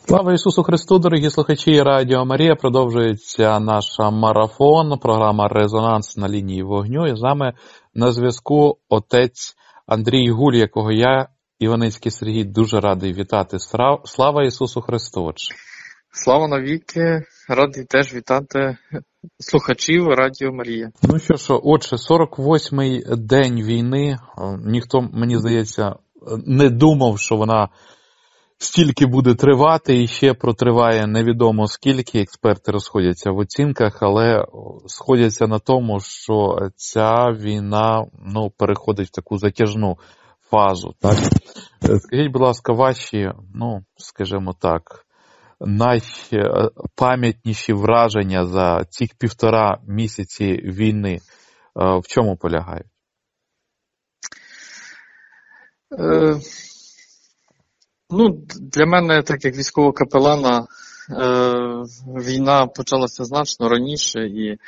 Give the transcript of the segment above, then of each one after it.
Слава Ісусу Христу, дорогі слухачі Радіо Марія. Продовжується наша марафон, програма «Резонанс на лінії вогню». І з нами на зв'язку отець Андрій Гуль, якого я, Іваницький Сергій, дуже радий вітати. Слава Ісусу Христу! Слава навіки! Радий теж вітати слухачів Радіо Марія. Ну що ж, отже, 48-й день війни. Ніхто, мені здається, не думав, що вона стільки буде тривати, і ще протриває невідомо скільки. Експерти розходяться в оцінках, але сходяться на тому, що ця війна переходить в таку затяжну фазу. Так? Скажіть, будь ласка, ваші, скажімо так, найпам'ятніші враження за цих 1,5 місяці війни в чому полягають? Для мене, так як військового капелана, війна почалася значно раніше, і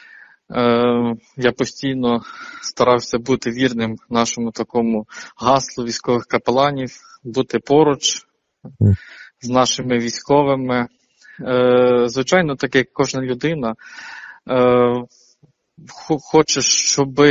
я постійно старався бути вірним нашому такому гаслу військових капеланів, бути поруч з нашими військовими. Звичайно, так як кожна людина, хоче, щоб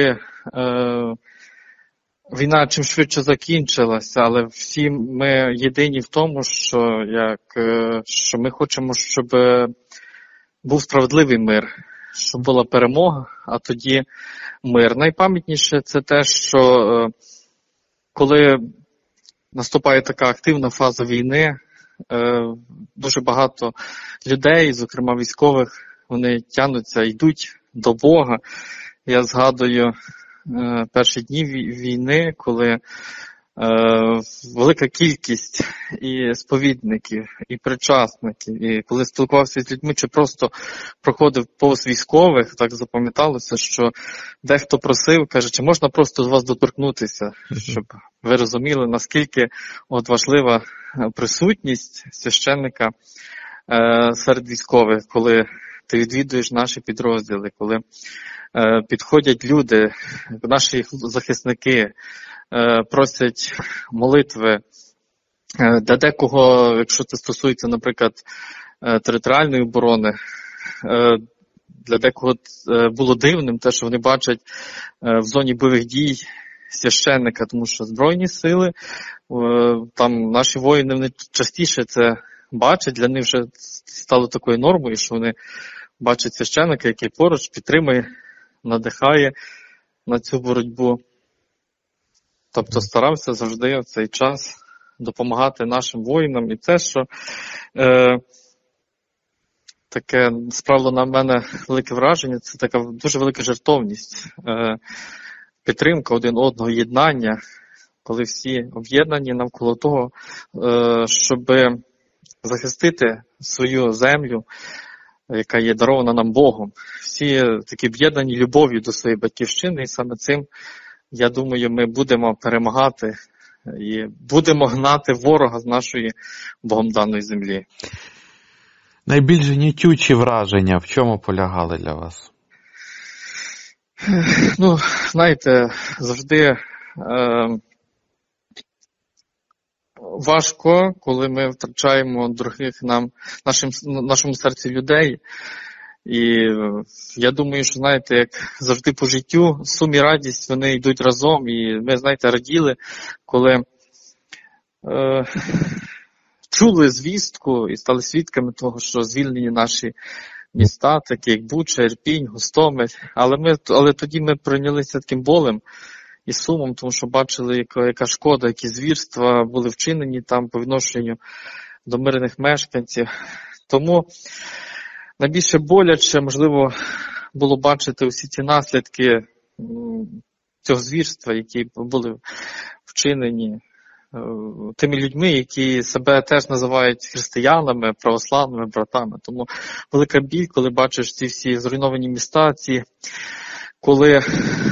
війна чим швидше закінчилася, але всі ми єдині в тому, що ми хочемо, щоб був справедливий мир, щоб була перемога, а тоді мир. Найпам'ятніше це те, що коли наступає така активна фаза війни, дуже багато людей, зокрема військових, вони тягнуться, йдуть до Бога. Я згадую перші дні війни, коли велика кількість і сповідників, і причасників, і коли спілкувався з людьми, чи просто проходив повз військових, так запам'яталося, що дехто просив, каже, чи можна просто з вас доторкнутися, щоб ви розуміли, наскільки важлива присутність священника серед військових, коли ти відвідуєш наші підрозділи, коли підходять люди, наші захисники, просять молитви. Для декого, якщо це стосується, наприклад, територіальної оборони, для декого було дивним те, що вони бачать в зоні бойових дій священника, тому що Збройні сили, там наші воїни, вони частіше це бачать, для них вже стало такою нормою, що вони бачать священника, який поруч підтримує, надихає на цю боротьбу. Тобто старався завжди в цей час допомагати нашим воїнам. І це, що таке справило на мене велике враження, це така дуже велика жертовність, підтримка один одного, єднання, коли всі об'єднані навколо того, щоб захистити свою землю, яка є дарована нам Богом. Всі такі об'єднані любов'ю до своєї батьківщини, і саме цим, я думаю, ми будемо перемагати і будемо гнати ворога з нашої Богом даної землі. Найбільш гнітючі враження в чому полягали для вас? Знаєте, завжди важко, коли ми втрачаємо дорогих нам, нашому серці людей. І я думаю, що, знаєте, як завжди по життю, сум і радість, вони йдуть разом. І ми, знаєте, раділи, коли чули звістку і стали свідками того, що звільнені наші міста, такі як Буча, Ірпінь, Гостомель. Але тоді ми прийнялися таким болем і сумом, тому що бачили, яка шкода, які звірства були вчинені там по відношенню до мирних мешканців. Тому найбільше боляче, можливо, було бачити усі ці наслідки цього звірства, які були вчинені тими людьми, які себе теж називають християнами, православними братами. Тому велика біль, коли бачиш ці всі зруйновані міста, коли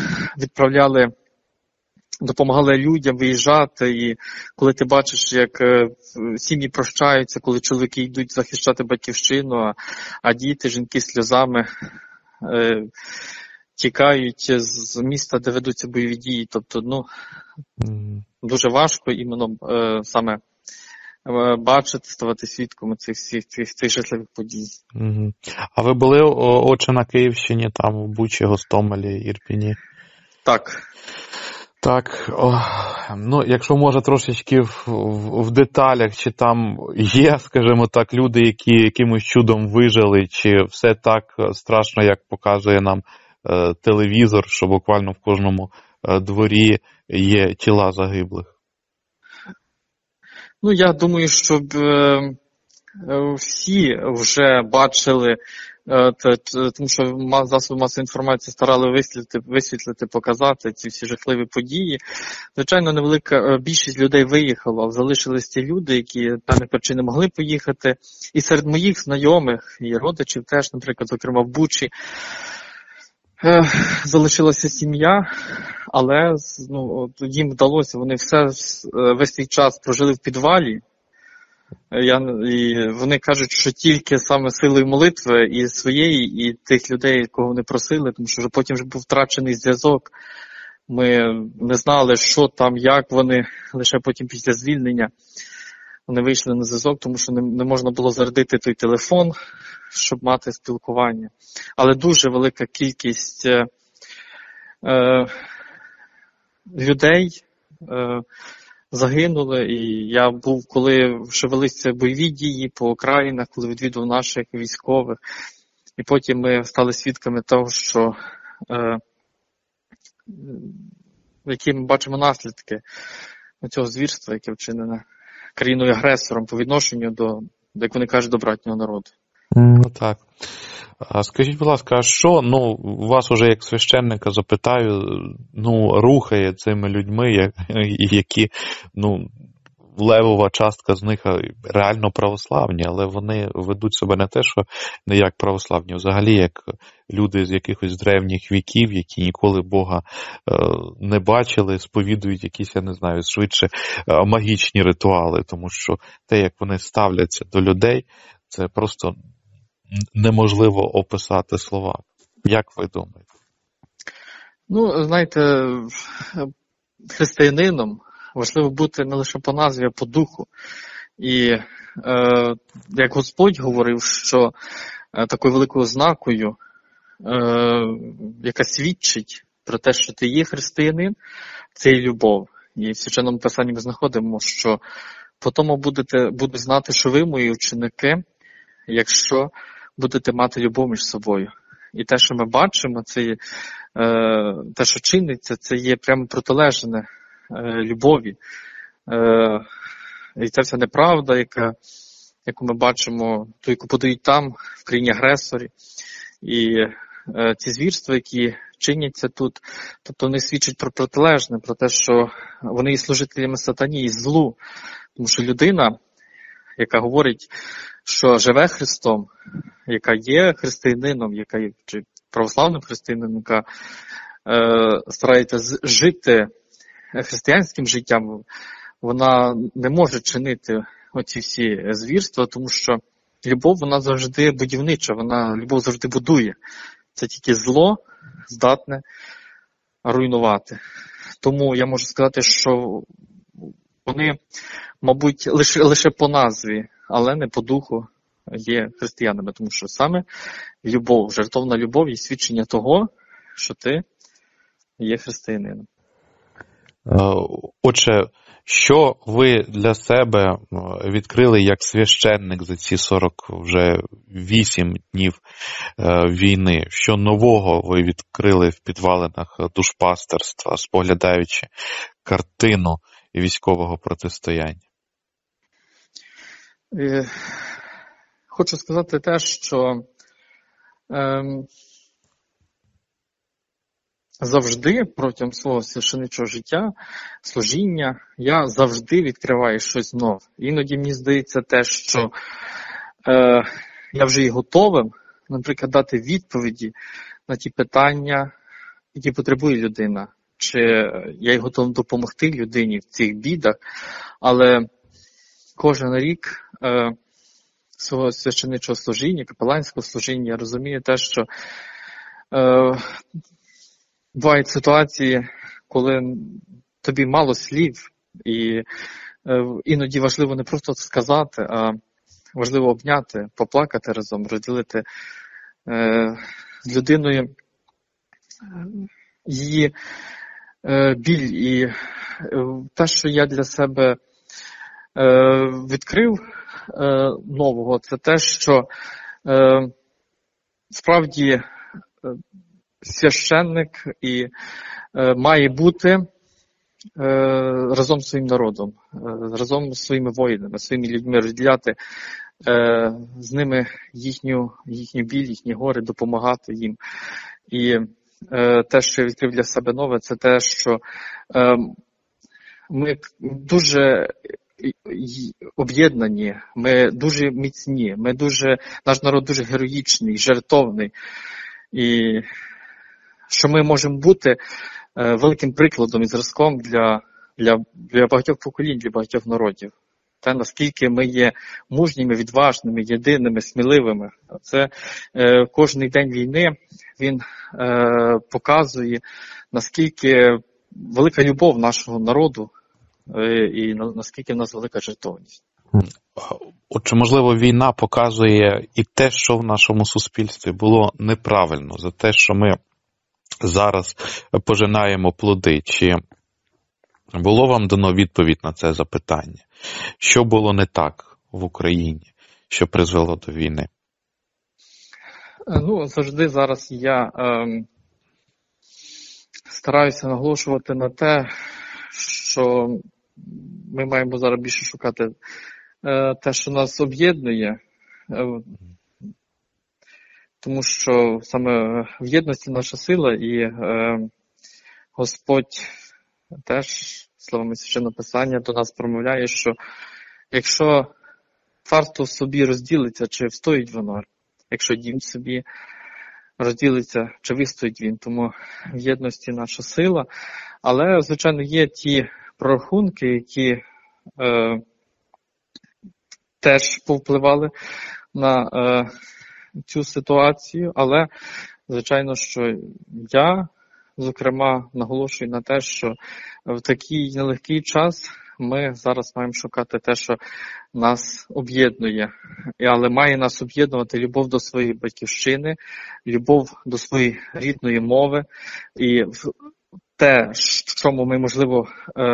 допомагали людям виїжджати, і коли ти бачиш, як сім'ї прощаються, коли чоловіки йдуть захищати батьківщину, а діти, жінки сльозами тікають з міста, де ведуться бойові дії. Тобто, дуже важко іменно саме бачити, ставати свідками цих жахливих подій. Угу. А ви були, отче, на Київщині, там, в Бучі, Гостомелі, Ірпіні? Так. Так, ну, якщо може трошечки в деталях, чи там є, скажімо так, люди, які якимось чудом вижили, чи все так страшно, як показує нам телевізор, що буквально в кожному дворі є тіла загиблих? Ну, я думаю, щоб всі вже бачили, тому що засоби масової інформації старали висвітлити, показати ці всі жахливі події. Звичайно, невелика більшість людей виїхала, але залишились ті люди, які певних причин не могли поїхати. І серед моїх знайомих і родичів теж, наприклад, зокрема в Бучі, залишилася сім'я, але їм вдалося, вони весь цей час прожили в підвалі. І вони кажуть, що тільки саме силою молитви і своєї, і тих людей, кого вони просили, тому що вже потім вже був втрачений зв'язок. Ми не знали, що там, як вони, лише потім після звільнення вони вийшли на зв'язок, тому що не можна було зарядити той телефон, щоб мати спілкування. Але дуже велика кількість людей загинули, і я був, коли вже велися бойові дії по окраїнах, коли відвідував наших військових, і потім ми стали свідками того, що які ми бачимо наслідки цього звірства, яке вчинене країною-агресором по відношенню до, як вони кажуть, до братнього народу. Ну так. Скажіть, будь ласка, а що, вас уже як священника запитаю, рухає цими людьми, які, левова частка з них реально православні, але вони ведуть себе не те, що не як православні, взагалі як люди з якихось древніх віків, які ніколи Бога не бачили, сповідують якісь, я не знаю, швидше магічні ритуали, тому що те, як вони ставляться до людей, це просто неможливо описати словами. Як ви думаєте? Знаєте, християнином важливо бути не лише по назві, а по духу. І як Господь говорив, що такою великою ознакою, яка свідчить про те, що ти є християнин, це є любов. І в Священному Писанні ми знаходимо, що по тому будуть знати, що ви, мої ученики, якщо будете мати любов між собою. І те, що ми бачимо, це є, те, що чиниться, це є прямо протилежне любові. І це вся неправда, яку ми бачимо, ту, яку подають там, в країні-агресорі. І ці звірства, які чиняться тут, тобто вони свідчать про протилежне, про те, що вони є служителями сатані і злу. Тому що людина, яка говорить, що живе Христом, яка є християнином, яка є чи православним християнином, яка старається жити християнським життям, вона не може чинити оці всі звірства, тому що любов, вона завжди будівнича, любов завжди будує. Це тільки зло здатне руйнувати. Тому я можу сказати, що вони, мабуть, лише по назві, але не по духу є християнами, тому що саме любов, жертовна любов є свідчення того, що ти є християнином. Отже, що ви для себе відкрили як священник за ці 48 днів війни? Що нового ви відкрили в підвалинах душпастерства, споглядаючи картину військового протистояння? Хочу сказати те, що завжди протягом свого священичого життя, служіння, я завжди відкриваю щось нове. Іноді мені здається те, що я вже і готовим, наприклад, дати відповіді на ті питання, які потребує людина. Чи я й готовий допомогти людині в цих бідах, але кожен рік свого священичого служіння, капеланського служіння, я розумію те, що бувають ситуації, коли тобі мало слів, і іноді важливо не просто сказати, а важливо обняти, поплакати разом, розділити з людиною її біль. І те, що я для себе відкрив нового, це те, що справді священник і має бути разом з своїм народом, разом з своїми воїнами, своїми людьми, розділяти з ними їхню біль, їхні гори, допомагати їм. І те, що я відкрив для себе нове, це те, що ми дуже об'єднані, ми дуже міцні, наш народ дуже героїчний, жертовний. І що ми можемо бути великим прикладом і зразком для багатьох поколінь, для багатьох народів. Те, наскільки ми є мужніми, відважними, єдиними, сміливими. Це кожний день війни, він показує, наскільки велика любов нашого народу і наскільки в нас велика жертовність. Отже, можливо, війна показує і те, що в нашому суспільстві було неправильно, за те, що ми зараз пожинаємо плоди. Чи було вам дано відповідь на це запитання? Що було не так в Україні, що призвело до війни? Завжди зараз я стараюся наголошувати на те, що ми маємо зараз більше шукати те, що нас об'єднує, тому що саме в єдності наша сила, і Господь теж словами Священного Писання до нас промовляє, що якщо царство в собі розділиться, чи встоїть воно, якщо дім собі розділиться, чи вистоїть він, тому в єдності наша сила. Але, звичайно, є ті прорахунки, які теж повпливали на цю ситуацію, але, звичайно, що я, зокрема, наголошую на те, що в такий нелегкий час ми зараз маємо шукати те, що нас об'єднує. Але має нас об'єднувати любов до своєї батьківщини, любов до своєї рідної мови. І те, в чому ми, можливо,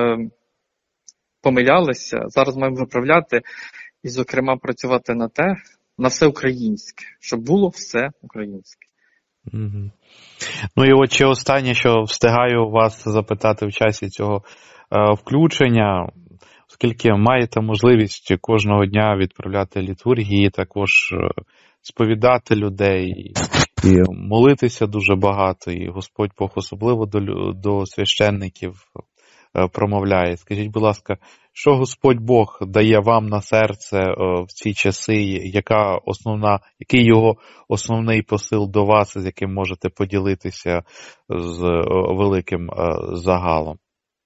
помилялися, зараз маємо виправляти і, зокрема, працювати на все українське, щоб було все українське. Угу. І от ще останнє, що встигаю вас запитати в часі цього включення, оскільки маєте можливість кожного дня відправляти літургії, також сповідати людей і молитися дуже багато, і Господь Бог особливо до священників промовляє. Скажіть, будь ласка, що Господь Бог дає вам на серце в ці часи, який його основний посил до вас, з яким можете поділитися з великим загалом?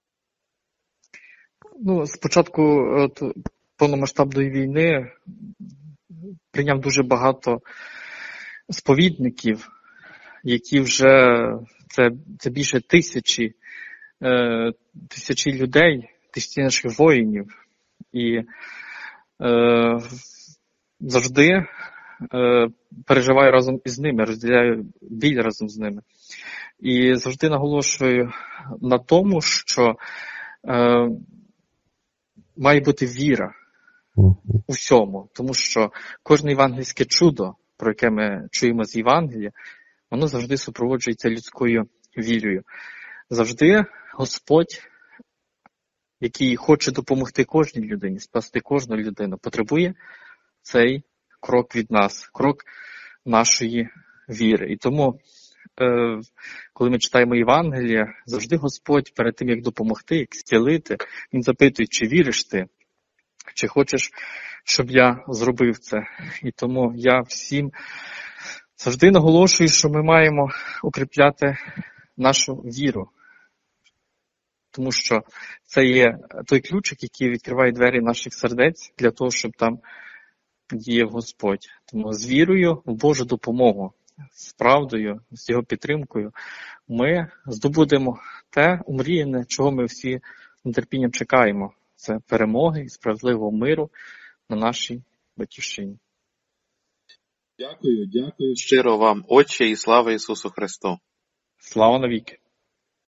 З початку повномасштабної війни прийняв дуже багато сповідників, які вже, це більше тисячі людей, тисячі наших воїнів. І завжди переживаю разом із ними, розділяю біль разом з ними. І завжди наголошую на тому, що має бути віра у всьому, тому що кожне євангельське чудо, про яке ми чуємо з Євангелія, воно завжди супроводжується людською вірою. Завжди Господь, який хоче допомогти кожній людині, спасти кожну людину, потребує цей крок від нас, крок нашої віри. І тому, коли ми читаємо Євангелія, завжди Господь перед тим, як допомогти, як зцілити, Він запитує, чи віриш ти, чи хочеш, щоб я зробив це. І тому я всім завжди наголошую, що ми маємо укріпляти нашу віру. Тому що це є той ключик, який відкриває двері наших сердець для того, щоб там діяв Господь. Тому з вірою в Божу допомогу, з правдою, з його підтримкою ми здобудемо те омріяне, чого ми всі з нетерпінням чекаємо. це перемоги і справедливого миру на нашій батьківщині. Дякую щиро вам, Отче, і слава Ісусу Христу. Слава навіки!